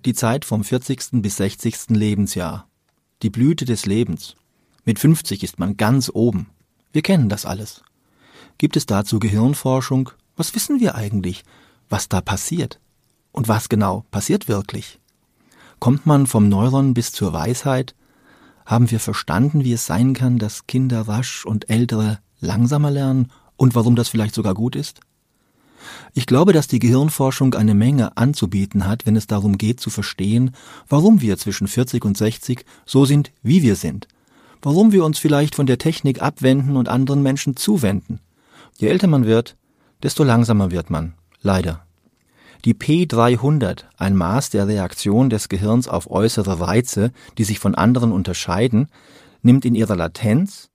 die Zeit vom 40. bis 60. Lebensjahr. Die Blüte des Lebens. Mit 50 ist man ganz oben. Wir kennen das alles. Gibt es dazu Gehirnforschung? Was wissen wir eigentlich, was da passiert? Und was genau passiert wirklich? Kommt man vom Neuron bis zur Weisheit? Haben wir verstanden, wie es sein kann, dass Kinder rasch und Ältere langsamer lernen und warum das vielleicht sogar gut ist? Ich glaube, dass die Gehirnforschung eine Menge anzubieten hat, wenn es darum geht zu verstehen, warum wir zwischen 40 und 60 so sind, wie wir sind. Warum wir uns vielleicht von der Technik abwenden und anderen Menschen zuwenden. Je älter man wird, desto langsamer wird man. Leider. Die P300, ein Maß der Reaktion des Gehirns auf äußere Reize, die sich von anderen unterscheiden, nimmt in ihrer Latenz,